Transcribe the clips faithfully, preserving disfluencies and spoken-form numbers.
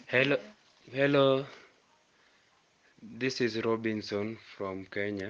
Hello, hello. This is Robinson from Kenya.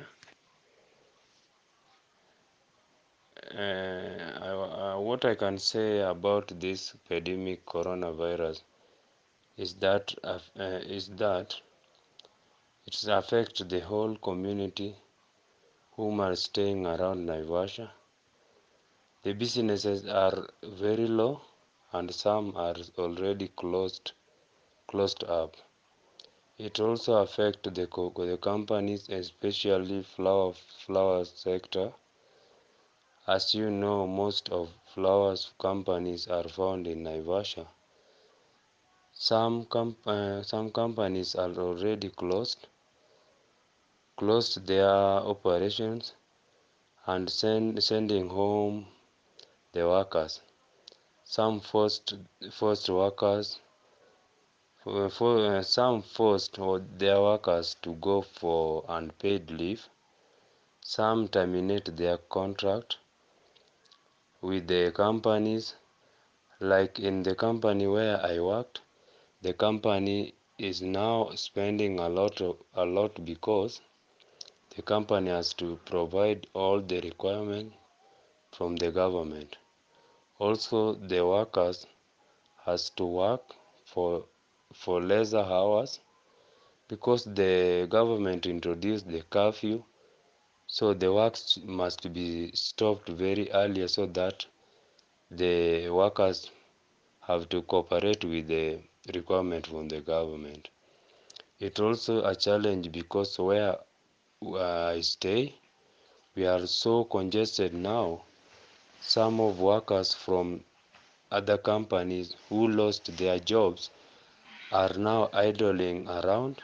Uh, I, uh, what I can say about this pandemic coronavirus is that uh, uh, is that it affects the whole community whom are staying around Naivasha. The businesses are very low, and some are already closed closed up. It also affects the co the companies, especially flower flower sector. As you know, most of flowers companies are found in Naivasha. Some com uh, some companies are already closed, closed their operations and send, sending home the workers. Some forced forced workers, for, for, uh, some forced their workers to go for unpaid leave. Some terminate their contract with the companies. Like in the company where I worked, the company is now spending a lot of, a lot because the company has to provide all the requirements from the government. Also, the workers has to work for for lesser hours because the government introduced the curfew, so the works must be stopped very early so that the workers have to cooperate with the requirement from the government. It's also a challenge because where I stay, we are so congested now. Some of workers from other companies who lost their jobs are now idling around.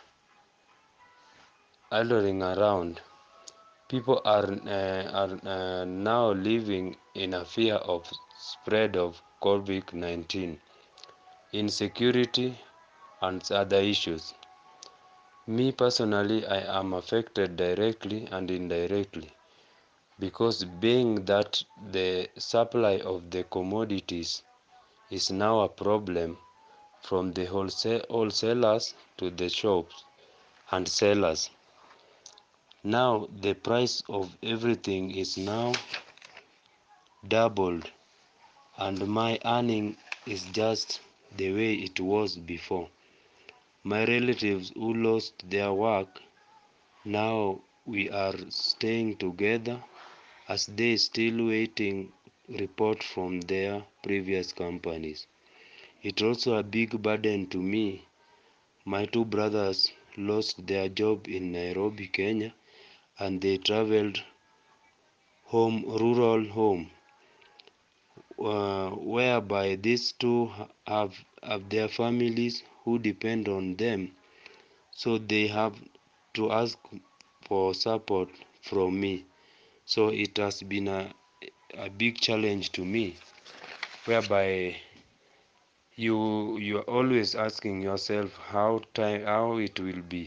Idling around. People are uh, are uh, now living in a fear of spread of COVID nineteen, insecurity, and other issues. Me personally, I am affected directly and indirectly because being that the supply of the commodities is now a problem from the wholesale wholesalers to the shops and sellers. Now the price of everything is now doubled and my earning is just the way it was before. My relatives who lost their work, now we are staying together as they still waiting report from their previous companies. It's also a big burden to me. My two brothers lost their job in Nairobi, Kenya, and they traveled home, rural home, uh, whereby these two have, have their families who depend on them. So they have to ask for support from me. So it has been a, a big challenge to me, whereby you you are always asking yourself how time how it will be.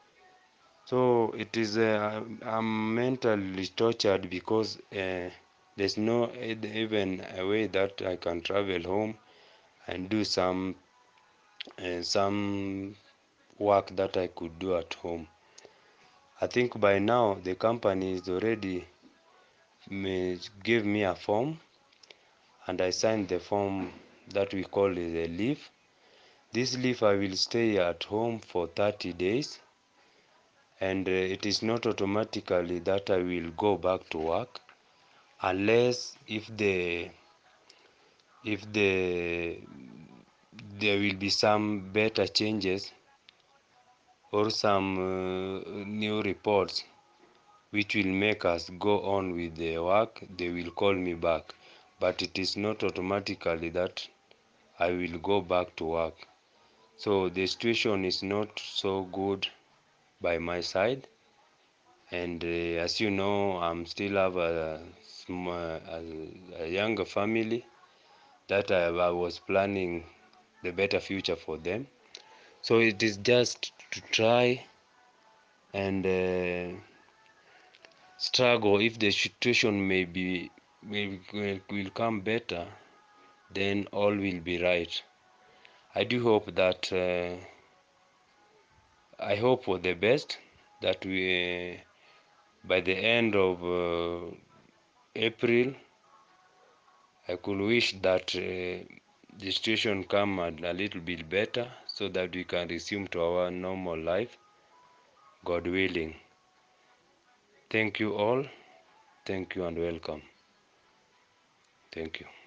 So it is uh, I'm mentally tortured because uh, there's no even a way that I can travel home and do some uh, some work that I could do at home. I think by now the company is already may give me a form and I signed the form that we call is a leave. This leave I will stay at home for thirty days, and uh, it is not automatically that I will go back to work unless if the if the there will be some better changes or some uh, new reports which will make us go on with the work. They will call me back, but it is not automatically that I will go back to work. So the situation is not so good by my side, and uh, as you know, I'm still have a, small, a, a younger family that I, I was planning the better future for them. So it is just to try and uh, struggle. If the situation may be will, will come better, then all will be right. I do hope that uh, I hope for the best, that we by the end of uh, April, I could wish that uh, the situation come a, a little bit better so that we can resume to our normal life, God willing. Thank you all. Thank you and welcome. Thank you.